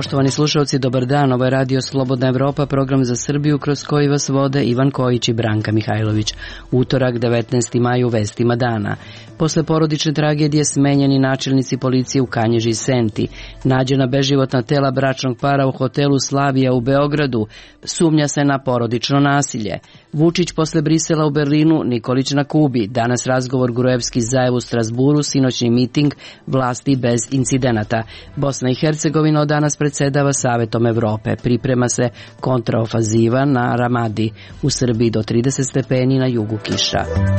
Poštovani slušalci, dobar dan. Ovo je Radio Slobodna Evropa, program za Srbiju kroz koji vas vode Ivan Kojić i Branka Mihajlović. Utorak, 19. maj, u vestima dana. Posle porodične tragedije smenjeni načelnici policije u Kanjiži i Senti. Nađena beživotna tela bračnog para u hotelu Slavija u Beogradu. Sumnja se na porodično nasilje. Vučić posle Brisela u Berlinu, Nikolić na Kubi. Danas razgovor Gruevski-Zaev u Strasburu, sinoćni miting vlasti bez incidenata. Bosna i Hercegovina od danas predsedava Savetom Evrope. Priprema se kontraofaziva na Ramadi. U Srbiji do 30 stepeni, na jugu kiša.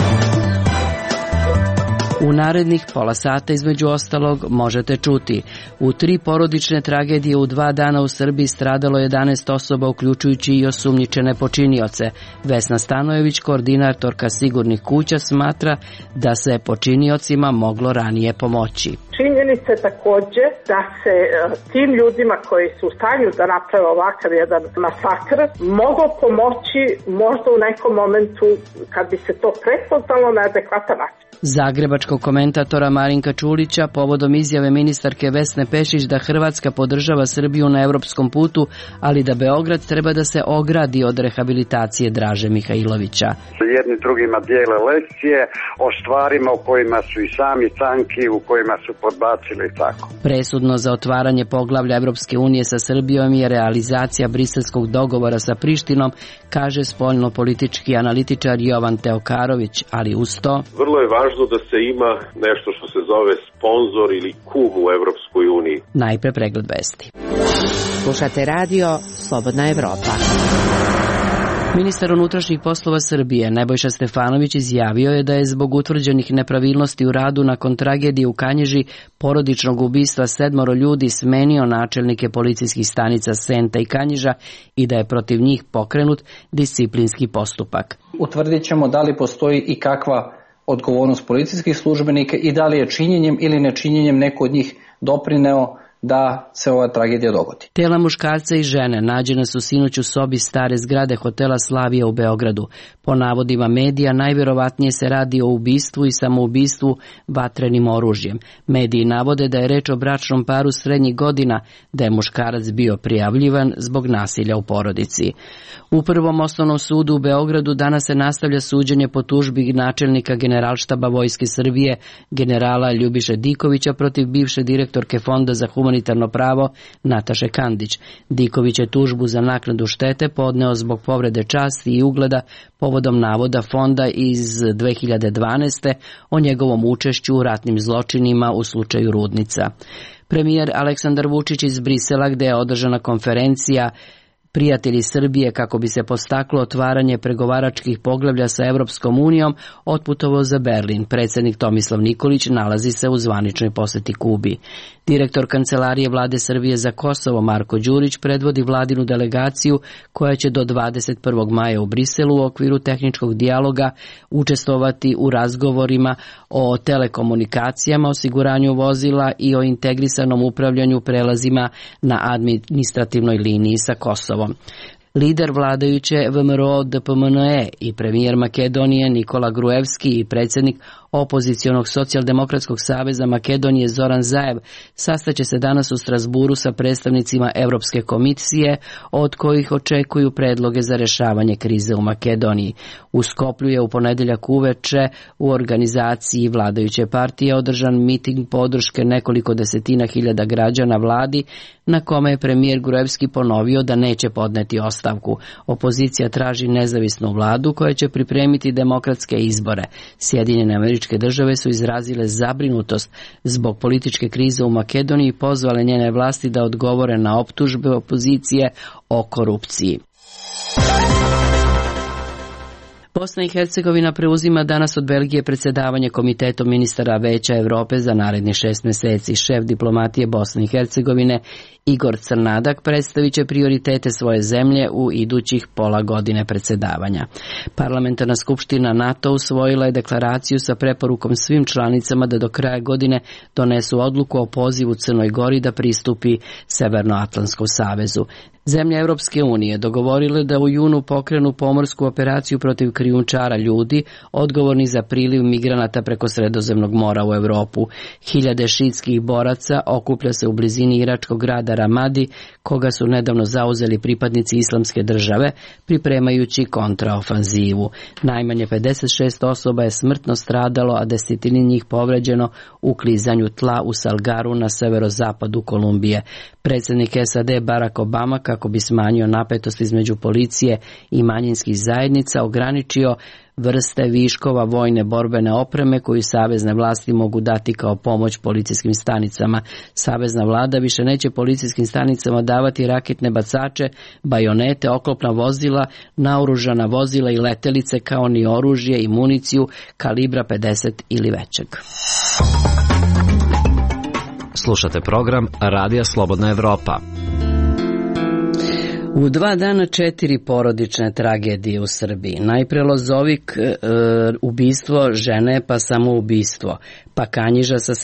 U narednih pola sata, između ostalog, možete čuti: u 3 porodične tragedije u 2 dana u Srbiji stradalo 11 osoba, uključujući i osumnjičene počinioce. Vesna Stanojević, koordinatorka Sigurnih kuća, smatra da se počiniocima moglo ranije pomoći. Činjenica je također da se tim ljudima koji su u stanju da naprave ovakav jedan masakr moglo pomoći možda u nekom momentu kad bi se to prepoznalo na adekvatan način. Zagrebačkog komentatora Marinka Čulića povodom izjave ministarke Vesne Pešić da Hrvatska podržava Srbiju na evropskom putu, ali da Beograd treba da se ogradi od rehabilitacije Draže Mihajlovića. Jedni drugima dijele lekcije o stvarima u kojima su i sami tanki, u kojima su podbacili i tako. Presudno za otvaranje poglavlja Evropske unije sa Srbijom je realizacija briselskog dogovora sa Prištinom, kaže spoljno-politički analitičar Jovan Teokarović, ali uz to vrlo je važno da se ima nešto što se zove sponzor ili kum u Evropskoj uniji. Najpre pregled vesti. Slušate radio Slobodna Evropa. Ministar unutrašnjih poslova Srbije Nebojša Stefanović izjavio je da je zbog utvrđenih nepravilnosti u radu nakon tragedije u Kanjiži, porodičnog ubistva 7 ljudi, smenio načelnike policijskih stanica Senta i Kanjiža i da je protiv njih pokrenut disciplinski postupak. Utvrdit ćemo da li postoji i kakva odgovornost policijskih službenika i da li je činjenjem ili nečinjenjem neko od njih doprineo da se ova tragedija dogodi. Tela muškarca i žene nađena su sinoć u sobi stare zgrade hotela Slavija u Beogradu. Po navodima medija, najvjerovatnije se radi o ubistvu i samoubistvu vatrenim oružjem. Mediji navode da je reč o bračnom paru srednjih godina, da je muškarac bio prijavljivan zbog nasilja u porodici. U Prvom osnovnom sudu u Beogradu danas se nastavlja suđenje po tužbi načelnika Generalštaba Vojske Srbije, generala Ljubiše Dikovića, protiv bivše direktorke Fonda za humanitarno pravo Nataše Kandić. Diković je tužbu za naknadu štete podneo zbog povrede časti i ugleda povodom navoda fonda iz 2012. o njegovom učešću u ratnim zločinima u slučaju Rudnica. Premijer Aleksandar Vučić iz Brisela, gde je održana konferencija Prijatelji Srbije kako bi se postaklo otvaranje pregovaračkih poglavlja sa Evropskom unijom, otputovao za Berlin. Predsjednik Tomislav Nikolić nalazi se u zvaničnoj poseti Kubi. Direktor Kancelarije Vlade Srbije za Kosovo Marko Đurić predvodi vladinu delegaciju koja će do 21. maja u Briselu u okviru tehničkog dijaloga učestvovati u razgovorima o telekomunikacijama, osiguranju vozila i o integrisanom upravljanju prelazima na administrativnoj liniji sa Kosovom. Lider vladajuće VMRO-DPMNE i premijer Makedonije Nikola Gruevski i predsjednik opozicionog socijaldemokratskog saveza Makedonije Zoran Zaev sastaće se danas u Strasburu sa predstavnicima Europske komisije, od kojih očekuju predloge za rješavanje krize u Makedoniji. U Skoplju je u ponedjeljak uveče u organizaciji vladajuće partije održan miting podrške nekoliko desetina hiljada građana vladi, na kome je premijer Gruevski ponovio da neće podneti ostavku. Opozicija traži nezavisnu vladu koja će pripremiti demokratske izbore. Sjedinjene Američke Države su izrazile zabrinutost zbog političke krize u Makedoniji i pozvale njene vlasti da odgovore na optužbe opozicije o korupciji. Bosna i Hercegovina preuzima danas od Belgije predsjedavanje Komitetom ministara Veća Evrope za narednih 6 mjeseci. Šef diplomatije Bosne i Hercegovine Igor Crnadak predstavit će prioritete svoje zemlje u idućih pola godine predsjedavanja. Parlamentarna skupština NATO usvojila je deklaraciju sa preporukom svim članicama da do kraja godine donesu odluku o pozivu Crnoj Gori da pristupi Severnoatlantskom savezu. Zemlje Europske unije dogovorile da u junu pokrenu pomorsku operaciju protiv krijumčara ljudi, odgovorni za priliv migranata preko Sredozemnog mora u Europu. Hiljade šiitskih boraca okuplja se u blizini iračkog grada Ramadi, koga su nedavno zauzeli pripadnici Islamske države, pripremajući kontraofanzivu. Najmanje 56 osoba je smrtno stradalo, a desetini njih povređeno u klizanju tla u Salgaru na severozapadu Kolumbije. Predsjednik SAD Barack Obama, kako bi smanjio napetost između policije i manjinskih zajednica, ograničio vrste viškova vojne borbene opreme koju savezne vlasti mogu dati kao pomoć policijskim stanicama. Savezna vlada više neće policijskim stanicama davati raketne bacače, bajonete, oklopna vozila, naoružana vozila i letelice, kao ni oružje i municiju kalibra 50 ili većeg. Slušate program Radija Slobodna Evropa. U 2 dana 4 porodične tragedije u Srbiji. Najpre Lozovik, ubistvo žene pa samoubistvo, pa Kanjiža sa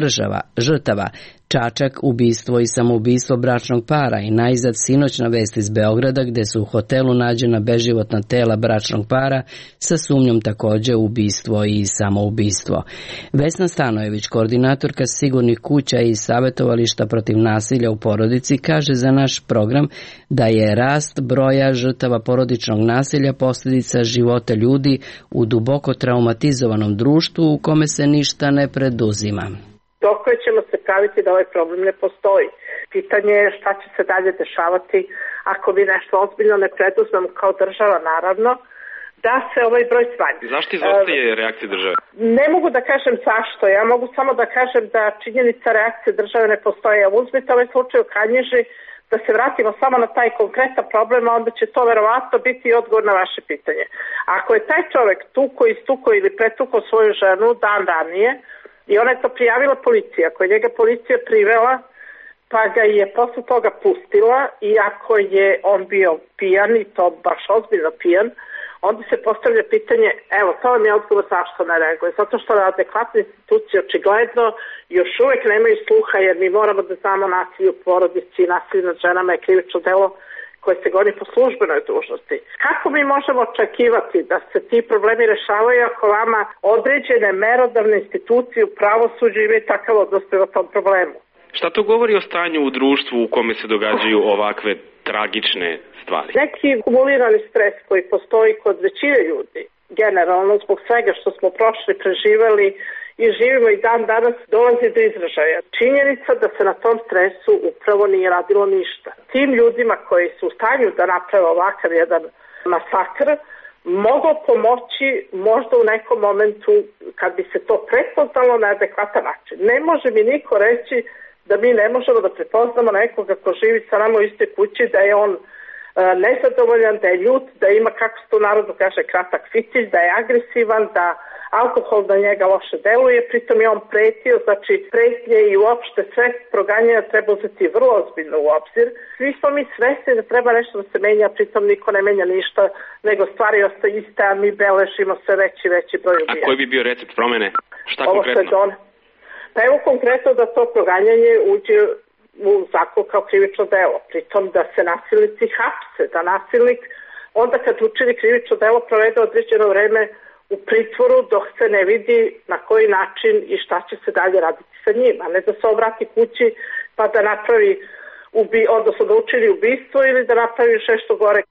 7 žrtava, Čačak, ubistvo i samoubistvo bračnog para i najzad sinoćna vest iz Beograda gde su u hotelu nađena beživotna tela bračnog para sa sumnjom takođe ubistvo i samoubistvo. Vesna Stanojević, koordinatorka Sigurnih kuća i savjetovališta protiv nasilja u porodici, kaže za naš program da je rast broja žrtava porodičnog nasilja posljedica života ljudi u duboko traumatizovanom društvu u kome se ništa ne preduzima. Dok ćemo se praviti da ovaj problem ne postoji. Pitanje je šta će se dalje dešavati ako mi nešto ozbiljno ne preduzmemo kao država, naravno, da se ovaj broj smanji. Zašto izostaje reakcija države? Ne mogu da kažem zašto, ja mogu samo da kažem da činjenica reakcije države ne postoji. Uzmite ovaj slučaj u Kanjiži, da se vratimo samo na taj konkretan problem, a onda će to verovatno biti odgovor na vaše pitanje. Ako je taj čovek istuko ili pretuko svoju ženu dan ranije, i ona je to prijavila policiji, ako je njega policija privela, pa ga je posle toga pustila, i ako je on bio pijan, i to baš ozbiljno pijan, onda se postavlja pitanje, evo, to vam je odgovor zašto ne reaguje. Zato što adekvatne institucije očigledno još uvek nemaju sluha, jer mi moramo da znamo nasilje u porodici i nasilje nad ženama je krivično delo koje se goni po službenoj dužnosti. Kako mi možemo očekivati da se ti problemi rešavaju ako vama određene merodavne institucije u pravosuđu imaju takav odnos prema tom problemu? Šta to govori o stanju u društvu u kome se događaju ovakve tragične stvari? Neki kumulirani stres koji postoji kod većine ljudi, generalno zbog svega što smo prošli, preživali i živimo i dan danas, dolazi do izražaja. Činjenica da se na tom stresu upravo nije radilo ništa. Tim ljudima koji su u stanju da naprave ovakav jedan masakr moglo pomoći možda u nekom momentu kad bi se to prepoznalo na adekvatan način. Ne može mi niko reći da mi ne možemo da prepoznamo nekoga ko živi sa nama u istoj kući, da je on nezadovoljan, da je ljut, da ima, kako se to narodno kaže, kratak fitilj, da je agresivan, da alkohol na njega loše deluje, pritom je on pretio, znači pretnje i uopšte sve proganjanja treba uzeti vrlo ozbiljno u obzir. Svi smo mi svesni da treba nešto da se menja, pritom niko ne menja ništa, nego stvari ostaju iste, a mi beležimo sve veći broj ubijanja. A koji bi bio recept promene? Šta konkretno? Pa evo konkretno da to proganjanje uđe u zakon kao krivično delo, pritom da se nasilnici hapse, da nasilnik onda kad učini krivično delo provede određeno vreme u pritvoru dok se ne vidi na koji način i šta će se dalje raditi sa njim, a ne da se obrati kući pa da napravi odnosno da učini ubistvo ili da napravi nešto gore.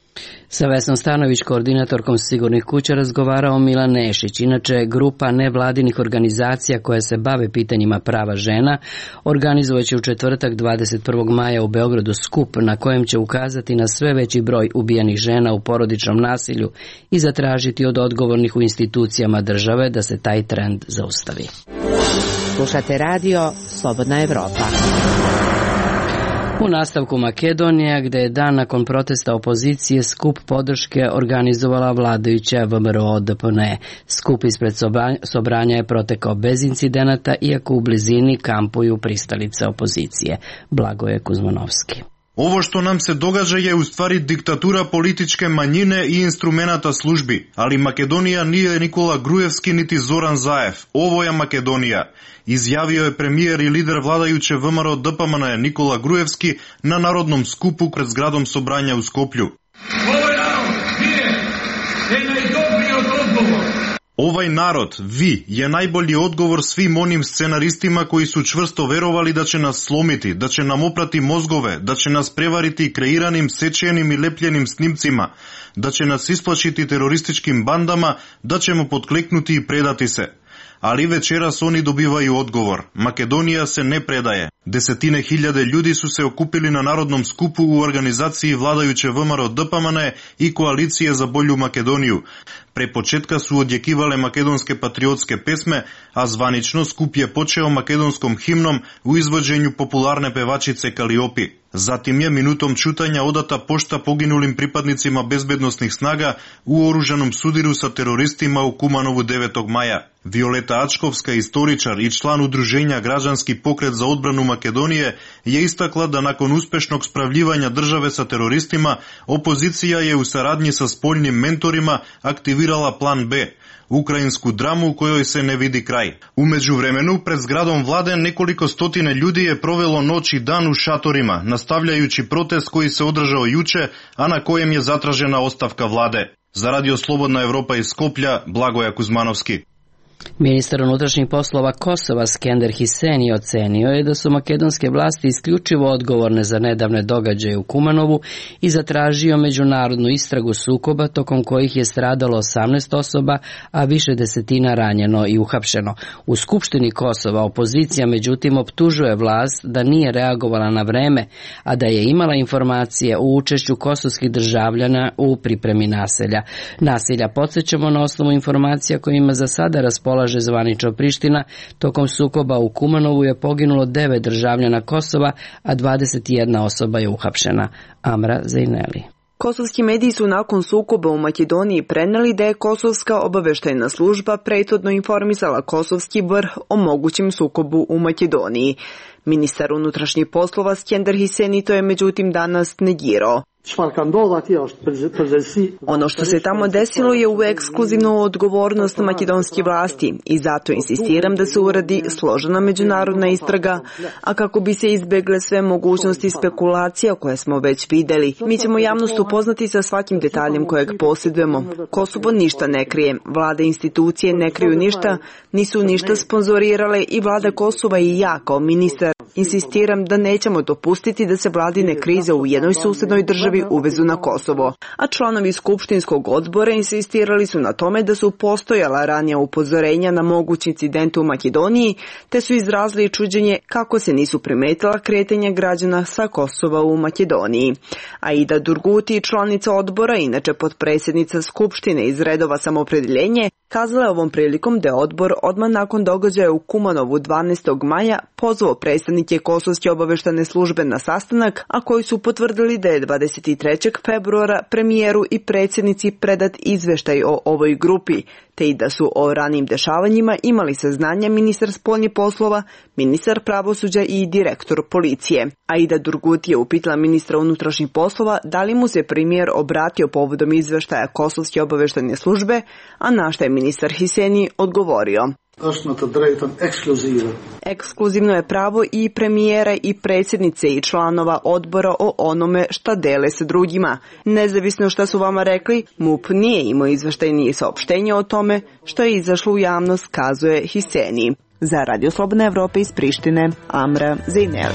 Sa Vesnom Stanović, koordinatorkom Sigurnih kuća, razgovarao Milan Nešić. Inače, grupa nevladinih organizacija koje se bave pitanjima prava žena organizovaće u četvrtak 21. maja u Beogradu skup na kojem će ukazati na sve veći broj ubijenih žena u porodičnom nasilju i zatražiti od odgovornih u institucijama države da se taj trend zaustavi. Slušate radio Slobodna Evropa. U nastavku Makedonija, gde je dan nakon protesta opozicije skup podrške organizovala vladajuća VMRO-DPN. Skup ispred Sobranja je protekao bez incidenata, iako u blizini kampuju pristalice opozicije. Blagoje Kuzmanovski. Ovo što nam se događa je u stvari diktatura političke manjine i instrumenata službi, ali Makedonija nije Nikola Gruevski niti Zoran Zaev. Ovo je Makedonija, izjavio je premijer i lider vladajuće VMRO-DPMN Nikola Gruevski na narodnom skupu pred zgradom Sobranja u Skoplju. Ovo je narod, nije, Ovaj narod, vi, je najbolji odgovor svim onim scenaristima koji su čvrsto verovali da će nas slomiti, da će nam oprati mozgove, da će nas prevariti kreiranim, sečenim i lepljenim snimcima, da će nas isplašiti terorističkim bandama, da ćemo potkleknuti i predati se. Ali večeras oni dobivaju odgovor. Makedonija se ne predaje. Desetine hiljade ljudi su se okupili na narodnom skupu u organizaciji vladajuće VMRO DPMN i Koalicije za bolju Makedoniju. Pre početka su odjekivale makedonske patriotske pesme, a zvanično skup je počeo makedonskom himnom u izvođenju popularne pevačice Kaliopi. Zatim je minutom ćutanja odata pošta poginulim pripadnicima bezbednosnih snaga u oružanom sudiru sa teroristima u Kumanovu 9. maja. Violeta Ačkovska, istoričar i član udruženja Građanski pokret za odbranu Makedonije, je istakla da nakon uspešnog spravljivanja države sa teroristima, opozicija je u saradnji sa spoljnim mentorima aktivirala plan B, ukrajinsku dramu u kojoj se ne vidi kraj. U međuvremenu, pred zgradom vlade nekoliko stotine ljudi je provelo noć i dan u šatorima, nastavljajući protest koji se održao juče, a na kojem je zatražena ostavka vlade. Za Radio Slobodna Evropa iz Skoplja, Blagoja Kuzmanovski. Ministar unutrašnjih poslova Kosova Skender Hiseni ocenio je da su makedonske vlasti isključivo odgovorne za nedavne događaje u Kumanovu i zatražio međunarodnu istragu sukoba tokom kojih je stradalo 18 osoba, a više desetina ranjeno i uhapšeno. U Skupštini Kosova opozicija međutim optužuje vlast da nije reagovala na vreme, a da je imala informacije o učešću kosovskih državljana u pripremi nasilja. Podsjećamo na osnovu informacija kojima za sada raspolaže zvanično Priština. Tokom sukoba u Kumanovu je poginulo 9 državljana Kosova, a 21 osoba je uhapšena. Amra Zejneli. Kosovski mediji su nakon sukoba u Makedoniji preneli da je Kosovska obaveštajna služba prethodno informisala kosovski vrh o mogućem sukobu u Makedoniji. Ministar unutrašnjih poslova Skender Hiseni to je međutim danas negirao. Ono što se tamo desilo je u ekskluzivnu odgovornost makedonske vlasti i zato insistiram da se uradi složena međunarodna istraga, a kako bi se izbegle sve mogućnosti spekulacija koje smo već videli. Mi ćemo javnost upoznati sa svakim detaljem kojeg posjedujemo. Kosovo ništa ne krije, vlada i institucije ne kriju ništa, nisu ništa sponzorirale i vlada Kosova i ja kao ministar insistiram da nećemo dopustiti da se vladine krize u jednoj susednoj državi uvezu na Kosovo. A članovi Skupštinskog odbora insistirali su na tome da su postojala ranija upozorenja na mogući incident u Makedoniji, te su izrazili čuđenje kako se nisu primetila kretanja građana sa Kosova u Makedoniji. Aida Durguti, članica odbora, inače potpredsjednica Skupštine iz redova Samoopredjeljenje, kazala je ovom prilikom da je odbor odmah nakon događaja u Kumanovu 12. maja pozvao predstavnike Kosovske obaveštane službe na sastanak, a koji su potvrdili da je 23. februara premijeru i predsjednici predat izveštaj o ovoj grupi, te i da su o ranim dešavanjima imali saznanja ministar spoljnih poslova, ministar pravosuđa i direktor policije. Aida Durguti je upitala ministra unutrašnjih poslova da li mu se premijer obratio povodom izveštaja Kosovske obaveštane službe, a na šta je ministar Hiseni odgovorio. Ekskluzivno je pravo i premijera i predsjednice i članova odbora o onome šta dele sa drugima. Nezavisno šta su vama rekli, MUP nije imao izveštaj ni saopštenje o tome što je izašlo u javnost, kazuje Hiseni. Za Radio Slobodna Evropa iz Prištine, Amra Zejnel.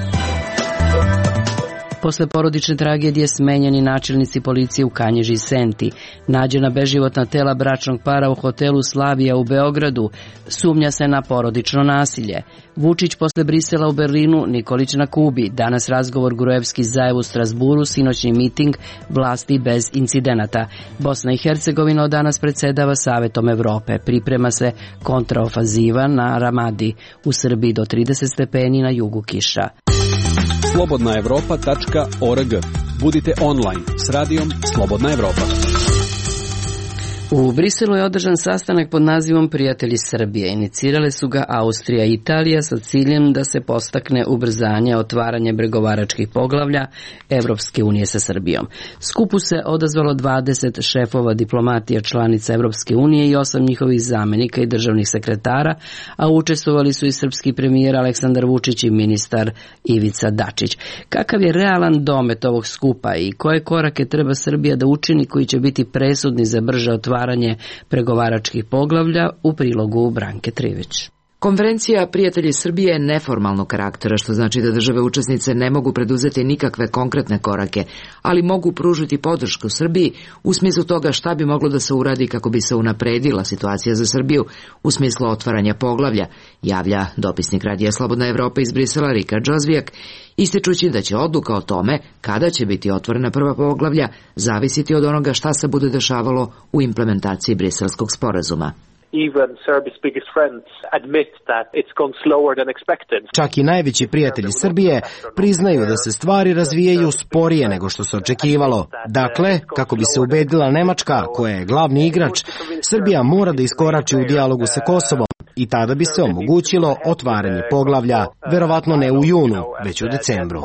Posle porodične tragedije smenjeni načelnici policije u Kanjiži i Senti. Nađena beživotna tela bračnog para u hotelu Slavija u Beogradu. Sumnja se na porodično nasilje. Vučić posle Brisela u Berlinu, Nikolić na Kubi. Danas razgovor Gruevski Zajev u Strasburu, sinoćni miting vlasti bez incidenata. Bosna i Hercegovina od danas predsjedava Savetom Evrope. Priprema se kontraofanziva na Ramadi. U Srbiji do 30 stepeni, na jugu kiša. slobodnaevropa.org. Budite online s radijom Slobodna Evropa. U Briselu je održan sastanak pod nazivom Prijatelji Srbije. Inicirale su ga Austrija i Italija sa ciljem da se podstakne ubrzanje otvaranje pregovaračkih poglavlja Evropske unije sa Srbijom. Skupu se odazvalo 20 šefova diplomatija članica Evropske unije i 8 njihovih zamenika i državnih sekretara, a učestvovali su i srpski premijer Aleksandar Vučić i ministar Ivica Dačić. Kakav je realan domet ovog skupa i koje korake treba Srbija da učini koji će biti presudni za brže otvaranje otvaranje pregovaračkih poglavlja, u prilogu Branke Trivić. Konferencija Prijatelji Srbije je neformalnog karaktera, što znači da države učesnice ne mogu preduzeti nikakve konkretne korake, ali mogu pružiti podršku Srbiji u smislu toga šta bi moglo da se uradi kako bi se unapredila situacija za Srbiju u smislu otvaranja poglavlja, javlja dopisnik Radija Slobodna Evropa iz Brisela Rika Džozvijak, ističući da će odluka o tome kada će biti otvorena prva poglavlja zavisiti od onoga šta se bude dešavalo u implementaciji Briselskog sporazuma. Čak i najveći prijatelji Srbije priznaju da se stvari razvijaju sporije nego što se očekivalo. Dakle, kako bi se ubedila Nemačka, koja je glavni igrač, Srbija mora da iskorači u dijalogu sa Kosovom i tada bi se omogućilo otvaranje poglavlja, verovatno ne u junu, već u decembru.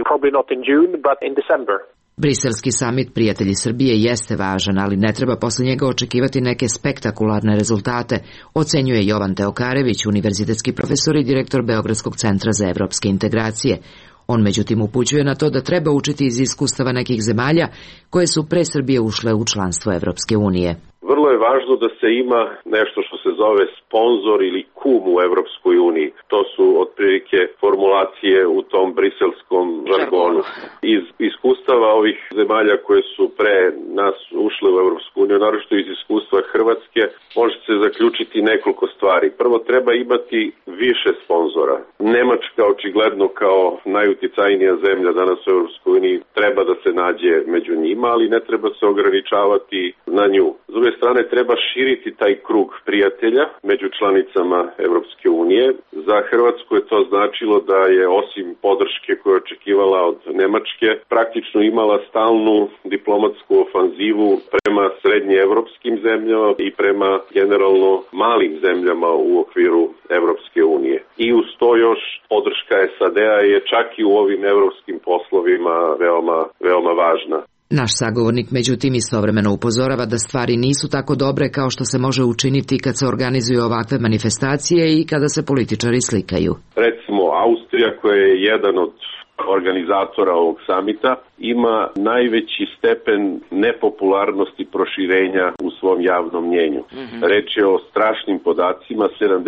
Briselski samit Prijatelji Srbije jeste važan, ali ne treba posle njega očekivati neke spektakularne rezultate, ocenjuje Jovan Teokarević, univerzitetski profesor i direktor Beogradskog centra za evropske integracije. On međutim upućuje na to da treba učiti iz iskustava nekih zemalja koje su pre Srbije ušle u članstvo Evropske unije. Vrlo je važno da se ima nešto što se zove sponzor ili kum u Evropskoj uniji. To su otprilike formulacije u tom briselskom žargonu. Iz iskustava ovih zemalja koje su pre nas ušle u Evropsku uniju, naročito iz iskustva Hrvatske, može se zaključiti nekoliko stvari. Prvo, treba imati više sponzora. Nemačka, očigledno kao najuticajnija zemlja danas u Evropskoj uniji, treba da se nađe među njima, ali ne treba se ograničavati na nju. S druge strane, treba širiti taj krug prijatelja među članicama Evropske unije. Za Hrvatsku je to značilo da je osim podrške koju je očekivala od Nemačke, praktično imala stalnu diplomatsku ofanzivu prema srednjeevropskim zemljama i prema generalno malim zemljama u okviru Evropske unije. I uz to još podrška SAD-a je čak i u ovim evropskim poslovima veoma važna. Naš sagovornik međutim istovremeno upozorava da stvari nisu tako dobre kao što se može učiniti kad se organizuju ovakve manifestacije i kada se političari slikaju. Recimo, Austrija, koja je jedan od organizatora ovog samita, ima najveći stepen nepopularnosti proširenja u svom javnom mnjenju. Reč je o strašnim podacima,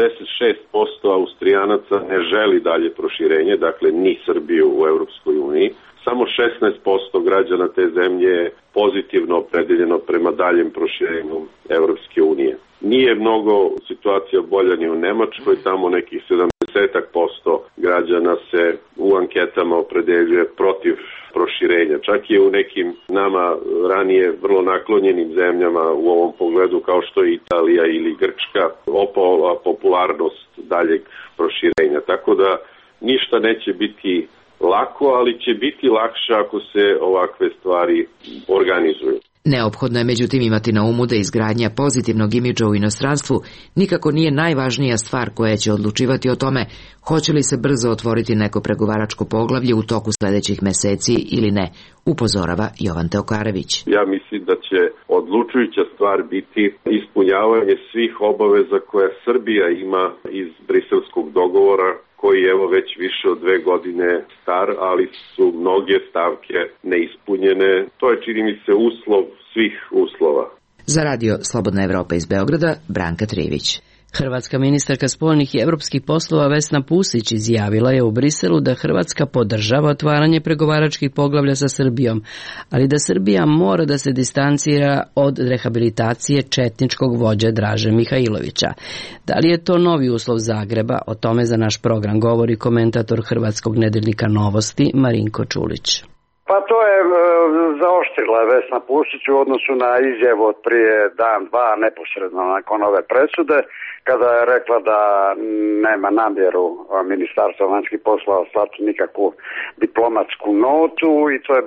76% Austrijanaca ne želi dalje proširenje, dakle ni Srbiju u Evropskoj uniji. Samo 16% građana te zemlje je pozitivno opredeljeno prema daljem proširenju Evropske unije. Nije mnogo situacija bolja ni u Nemačkoj, tamo nekih 70% građana se u anketama opredeljuje protiv proširenja. Čak je u nekim nama ranije vrlo naklonjenim zemljama u ovom pogledu, kao što je Italija ili Grčka, opala popularnost daljeg proširenja. Tako da ništa neće biti lako, ali će biti lakše ako se ovakve stvari organizuju. Neophodno je međutim imati na umu da izgradnja pozitivnog imidža u inostranstvu nikako nije najvažnija stvar koja će odlučivati o tome hoće li se brzo otvoriti neko pregovaračko poglavlje u toku sledećih meseci ili ne, upozorava Jovan Teokarević. Ja mislim da će odlučujuća stvar biti ispunjavanje svih obaveza koje Srbija ima iz briselskog dogovora, koji je evo već više od 2 godine star, ali su mnoge stavke neispunjene. To je, čini mi se, uslov svih uslova. Za Radio Slobodna Evropa iz Beograda, Branka Trivić. Hrvatska ministarka spoljnih i evropskih poslova Vesna Pusić izjavila je u Briselu da Hrvatska podržava otvaranje pregovaračkih poglavlja sa Srbijom, ali da Srbija mora da se distancira od rehabilitacije četničkog vođe Draže Mihajlovića. Da li je to novi uslov Zagreba? O tome za naš program govori komentator Hrvatskog nedeljnika Novosti Marinko Čulić. Pa to je zaoštrila Vesna Pusić u odnosu na izjavu od prije dan, dva, neposredno nakon ove presude, kada je rekla da nema namjeru Ministarstva vanjskih poslova slati nikakvu diplomatsku notu i to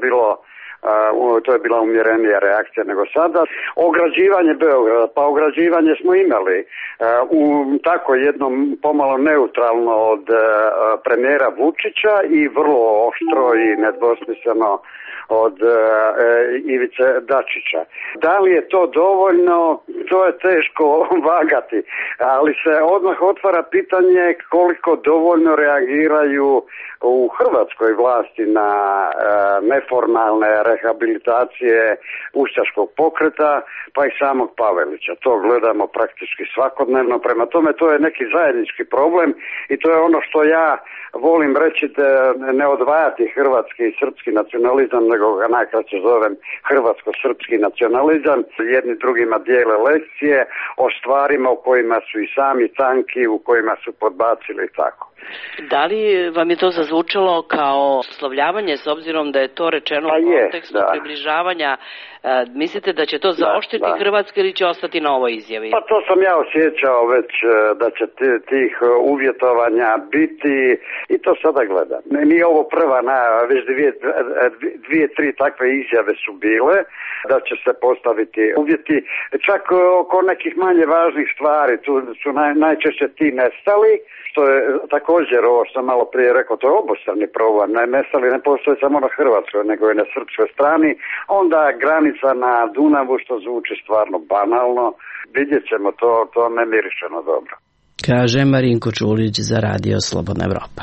je bila umjerenija reakcija nego sada. Ograđivanje Beograda, pa ograđivanje smo imali u tako jednom pomalo neutralno od premijera Vučića i vrlo oštro i nedvosmisleno od Ivice Dačića. Da li je to dovoljno, to je teško vagati, ali se odmah otvara pitanje koliko dovoljno reagiraju u hrvatskoj vlasti na neformalne rehabilitacije ustaškog pokreta, pa i samog Pavelića. To gledamo praktički svakodnevno, prema tome to je neki zajednički problem i to je ono što ja volim reći, da ne odvajati hrvatski i srpski nacionalizam, nego ga najkraće zovem hrvatsko-srpski nacionalizam. Jedni drugima dijele lekcije o stvarima u kojima su i sami tanki, u kojima su podbacili i tako. Da li vam je to zazvučalo kao oslovljavanje, s obzirom da je to rečeno u kontekstu približavanja? Mislite da će to zaoštriti Hrvatsku ili će ostati na ovoj izjavi? Pa to sam ja osjećao već da će tih uvjetovanja biti i to sada gledam. Nije ovo prva najava, već dvije, tri takve izjave su bile da će se postaviti uvjeti. Čak oko nekih manje važnih stvari, tu su najčešće ti nestali, što je također ovo što sam malo prije rekao, to je obostrani problem. Nestali ne postoje samo na hrvatskoj, nego i na srpskoj strani. Onda granica na Dunavu, što zvuči stvarno banalno, vidjet ćemo, to ne mirišeno dobro. Kaže Marinko Čulić za Radio Slobodna Evropa.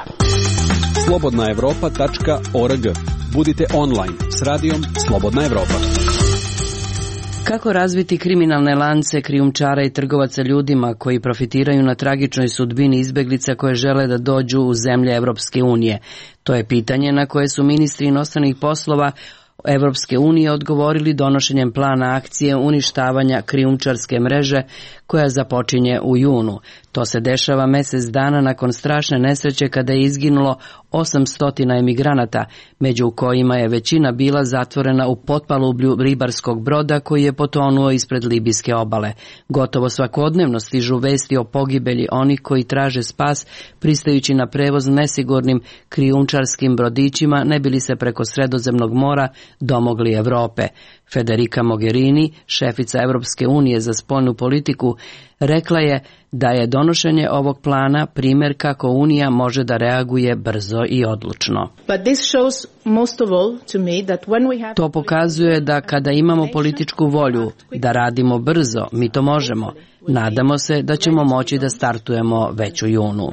slobodnaevropa.org. Budite online s radijom Slobodna Evropa. Kako razviti kriminalne lance krijumčara i trgovaca ljudima koji profitiraju na tragičnoj sudbini izbeglica koje žele da dođu u zemlje Evropske unije? To je pitanje na koje su ministri inostranih poslova Evropske unije odgovorili donošenjem plana akcije uništavanja krijumčarske mreže koja započinje u junu. To se dešava mjesec dana nakon strašne nesreće kada je izginulo 800 emigranata, među kojima je većina bila zatvorena u potpalublju ribarskog broda koji je potonuo ispred libijske obale. Gotovo svakodnevno stižu vesti o pogibelji onih koji traže spas pristajući na prevoz nesigurnim krijumčarskim brodićima ne bili se preko Sredozemnog mora domogli Europe. Federica Mogherini, šefica Evropske unije za spoljnu politiku, rekla je da je donošenje ovog plana primjer kako Unija može da reaguje brzo i odlučno. To pokazuje da kada imamo političku volju da radimo brzo, mi to možemo. Nadamo se da ćemo moći da startujemo već u junu.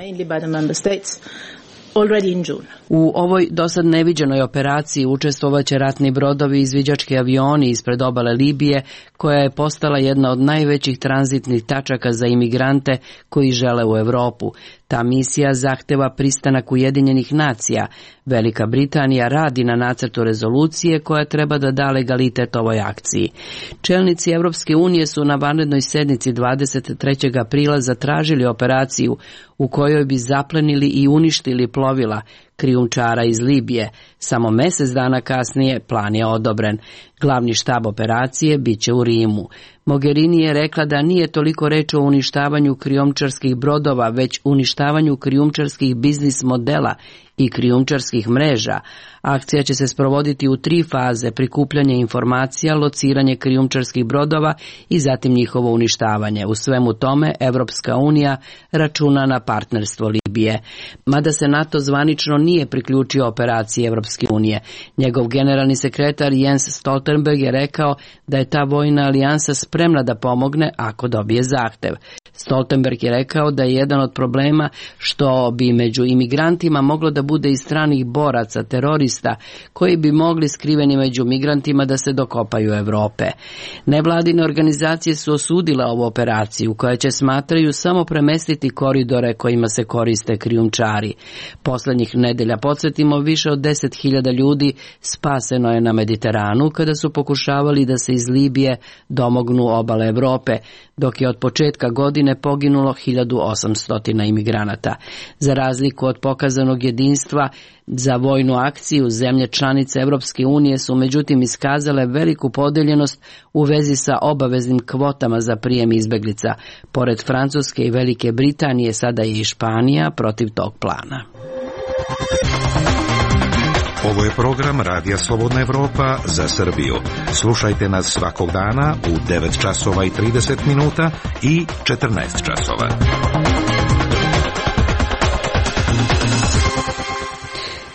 U ovoj dosad neviđenoj operaciji učestvovaće ratni brodovi i izviđački avioni ispred obale Libije, koja je postala jedna od najvećih tranzitnih tačaka za imigrante koji žele u Europu. Ta misija zahteva pristanak Ujedinjenih nacija. Velika Britanija radi na nacrtu rezolucije koja treba da da legalitet ovoj akciji. Čelnici Evropske unije su na vanrednoj sednici 23. aprila zatražili operaciju u kojoj bi zaplenili i uništili plovila krijumčara iz Libije. Samo mjesec dana kasnije plan je odobren. Glavni štab operacije biće u Rimu. Mogherini je rekla da nije toliko reč o uništavanju krijumčarskih brodova, već uništavanju krijumčarskih biznis modela i krijumčarskih mreža. Akcija će se sprovoditi u 3 faze: prikupljanje informacija, lociranje krijumčarskih brodova i zatim njihovo uništavanje. U svemu tome Evropska unija računa na partnerstvo Libije. Mada se NATO zvanično nije priključio operaciji Evropske unije. Njegov generalni sekretar Jens Stoltenberg je rekao da je ta vojna alijansa spremna da pomogne ako dobije zahtev. Stoltenberg je rekao da je jedan od problema što bi među imigrantima moglo da bude i stranih boraca, terorista, koji bi mogli skriveni među migrantima da se dokopaju Europe. Nevladine organizacije su osudile ovu operaciju, koja će, smatraju, samo premestiti koridore kojima se koriste krijumčari. Poslednjih nedelja, podsjetimo, više od 10.000 ljudi spaseno je na Mediteranu kada su pokušavali da se iz Libije domognu obale Europe, dok je od početka godine poginulo 1800 imigranata. Za razliku od pokazanog jedinstva za vojnu akciju, zemlje članice Evropske unije su međutim iskazale veliku podeljenost u vezi sa obaveznim kvotama za prijem izbeglica. Pored Francuske i Velike Britanije, sada je i Španija protiv tog plana. Ovo je program Radija Slobodna Evropa za Srbiju. Slušajte nas svakog dana u 9 časova i 30 minuta i 14 časova.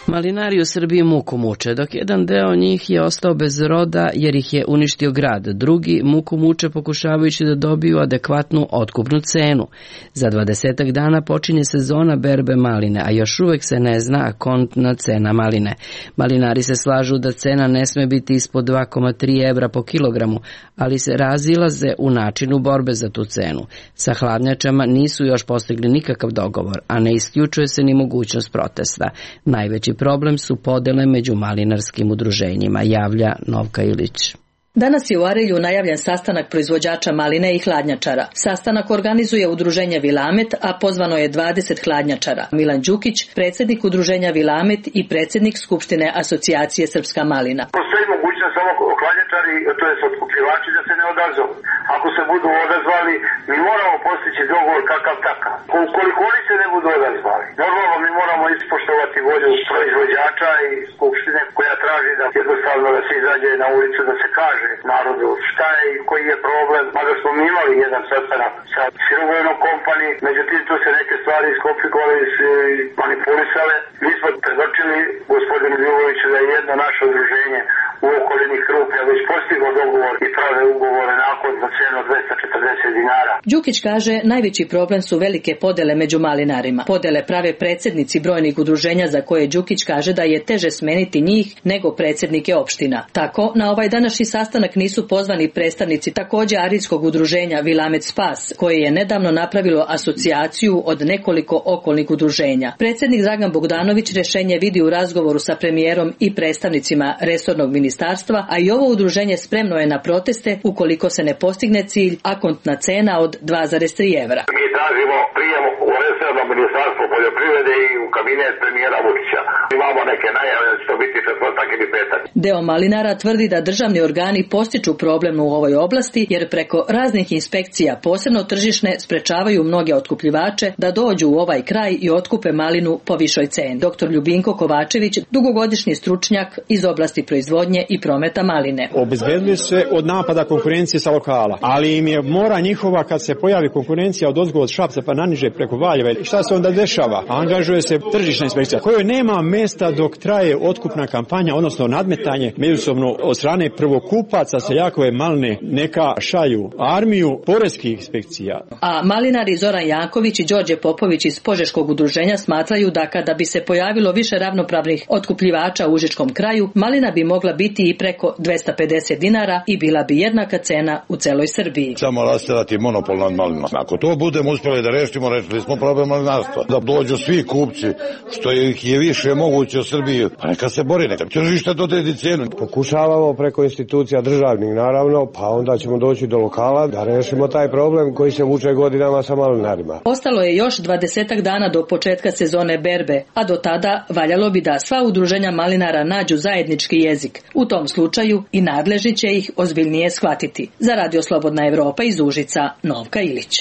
Malinari u Srbiji muku muče, dok jedan deo njih je ostao bez roda jer ih je uništio grad. Drugi muku muče pokušavajući da dobiju adekvatnu otkupnu cenu. Za 20 dana počinje sezona berbe maline, a još uvek se ne zna kontna cena maline. Malinari se slažu da cena ne sme biti ispod 2,3 evra po kilogramu, ali se razilaze u načinu borbe za tu cenu. Sa hladnjačama nisu još postigli nikakav dogovor, a ne isključuje se ni mogućnost protesta. Najveći problem su podele među malinarskim udruženjima, javlja Novka Ilić. Danas je u Arilju najavljen sastanak proizvođača maline i hladnjačara. Sastanak organizuje udruženje Vilamet, a pozvano je 20 hladnjačara. Milan Đukić, predsjednik udruženja Vilamet i predsjednik Skupštine Asocijacije Srpska malina. Postoji mogućnost samo hladnjačari, to je otkupljivači, da se ne odazovu. Ako se budu odazvali, mi moramo postići dogovor kakav takav. Ukoliko oni se ne budu odazvali, normalno mi moramo ispoštovati volju proizvođača i Skupštine koja traži da jednostavno da se izađe na ulicu da se kaže narodu šta je i koji je problem. Mada smo mi imali jedan sastanak sa Silvojnom kompaniji, međutim tu se neke stvari iskomplikovali i manipulisale. Mi smo predočili gospodinu Ljuboviću da je jedno naše udruženje u okolini Krupnja već postiglo dogovor i prave ugovore nakon za cenu 240 dinara. Đukić kaže najveći problem su velike podele među malinarima. Podele prave predsjednici brojnih udruženja za koje Đukić kaže da je teže smeniti njih nego predsjednike opština. Tako, na ovaj današnji sastanak nisu pozvani predstavnici također arijskog udruženja Vilamet Spas, koje je nedavno napravilo asocijaciju od nekoliko okolnih udruženja. Predsjednik Dragan Bogdanović rješenje vidi u razgovoru sa premijerom i predstavnicima resornog ministarstva, a i ovo udruženje spremno je na proteste ukoliko se ne postigne cilj, a kontna cena od 2,3 evra. Mi tražimo prijem u resorno ministarstvo poljoprivrede i u kabinet premijera Vučića. Imamo neke najave da će to biti četvrtak ili petak. Deo malinara tvrdi da državni organi postiču problem u ovoj oblasti jer preko raznih inspekcija, posebno tržišne, sprečavaju mnoge otkupljivače da dođu u ovaj kraj i otkupe malinu po višoj ceni. Dr. Ljubinko Kovačević, dugogodišnji stručnjak iz oblasti proizvodnje i prometa maline. Obezbedili se od napada konkurencije sa lokala, ali im je mora njihova kad se pojavi konkurencija od ozgo od Šapca pa naniže preko Valjeva. Šta se onda dešava? Angažuje se tržišna inspekcija kojoj nema mesta dok traje otkupna kampanja, odnosno nadmetanje međusobno od strane prvokupaca seljakove maline, neka šalju armiju poreskih inspekcija. A malinari Zoran Janković i Đorđe Popović iz Požeškog udruženja smatraju da kada bi se pojavilo više ravnopravnih otkupljivača u užičkom kraju, malina bi mogla biti i preko 250 dinara i bila bi jednaka cena u celoj Srbiji. Samo rasterati monopol nad malinom. Ako to budemo uspjeli da rešimo, rešili smo problem malinarstva. Da dođu svi kupci, što ih je više moguće u Srbiji, pa neka se bori, neka tržište dodedi cenu. Pokušavamo preko institucija državnih, naravno, pa onda ćemo doći do lokala da rešimo taj problem koji se vuče godinama sa malinarima. Ostalo je još 20 dana do početka sezone berbe, a do tada valjalo bi da sva udruženja malinara nađu zajednički jezik. U tom slučaju i nadležni će ih ozbiljnije shvatiti. Za Radio Slobodna Evropa iz Užica, Novka Ilić.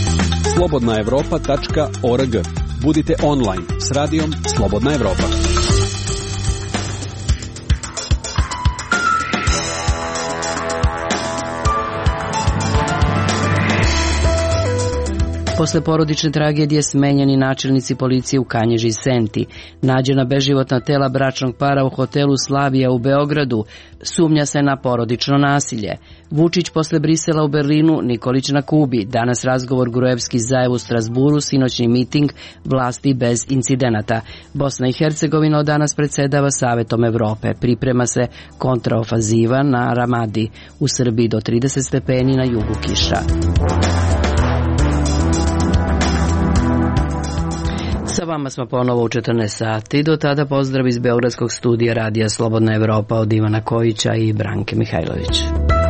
slobodnaevropa.org. Budite online s radijom Slobodna Evropa. Posle porodične tragedije smenjeni načelnici policije u Kanjiži i Senti. Nađena beživotna tela bračnog para u hotelu Slavija u Beogradu. Sumnja se na porodično nasilje. Vučić posle Brisela u Berlinu, Nikolić na Kubi. Danas razgovor Gruevski Zajev u Strasburu, sinoćni miting, vlasti bez incidenata. Bosna i Hercegovina od danas predsedava Savetom Evrope. Priprema se kontraofaziva na Ramadi. U Srbiji do 30 stepeni, na jugu kiša. Sa vama smo ponovo u 14 sati. Do tada pozdrav iz Beogradskog studija Radija Slobodna Evropa od Ivana Kojića i Branke Mihajlović.